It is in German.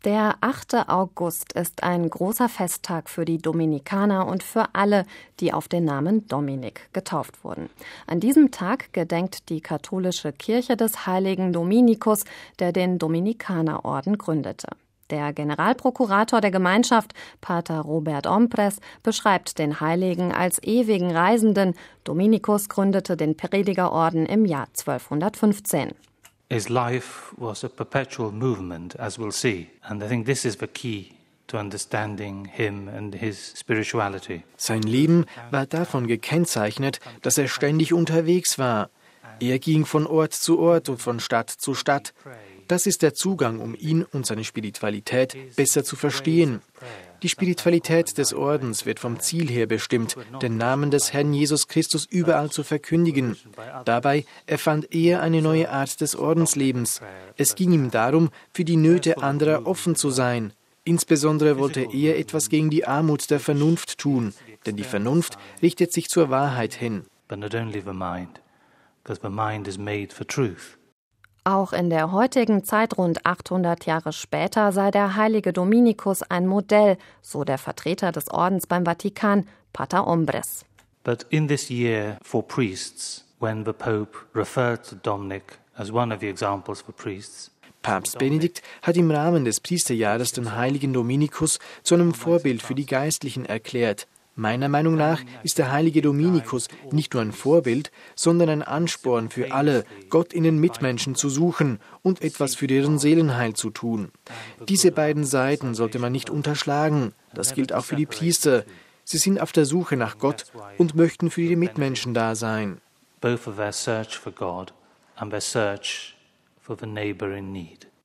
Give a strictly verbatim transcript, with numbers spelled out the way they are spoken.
Der achte August ist ein großer Festtag für die Dominikaner und für alle, die auf den Namen Dominik getauft wurden. An diesem Tag gedenkt die katholische Kirche des heiligen Dominikus, der den Dominikanerorden gründete. Der Generalprokurator der Gemeinschaft, Pater Robert Ombres, beschreibt den Heiligen als ewigen Reisenden. Dominikus gründete den Predigerorden im Jahr zwölfhundertfünfzehn. His life was a perpetual movement, as we'll see. And I think this is the key to understanding him and his spirituality. Sein Leben war davon gekennzeichnet, dass er ständig unterwegs war. Er ging von Ort zu Ort und von Stadt zu Stadt. Das ist der Zugang, um ihn und seine Spiritualität besser zu verstehen. Die Spiritualität des Ordens wird vom Ziel her bestimmt, den Namen des Herrn Jesus Christus überall zu verkündigen. Dabei erfand er eine neue Art des Ordenslebens. Es ging ihm darum, für die Nöte anderer offen zu sein. Insbesondere wollte er etwas gegen die Armut der Vernunft tun, denn die Vernunft richtet sich zur Wahrheit hin. But not only the mind, because the mind is made for truth. Auch in der heutigen Zeit, rund achthundert Jahre später, sei der heilige Dominikus ein Modell, so der Vertreter des Ordens beim Vatikan, Pater Ombres. But in this year for priests, when the Pope referred to Dominic as one of the examples for priests, Papst Benedikt hat im Rahmen des Priesterjahres den heiligen Dominikus zu einem Vorbild für die Geistlichen erklärt. Meiner Meinung nach ist der heilige Dominikus nicht nur ein Vorbild, sondern ein Ansporn für alle, Gott in den Mitmenschen zu suchen und etwas für deren Seelenheil zu tun. Diese beiden Seiten sollte man nicht unterschlagen. Das gilt auch für die Priester. Sie sind auf der Suche nach Gott und möchten für ihre Mitmenschen da sein. Both of their search for God and their search for the neighbor in need.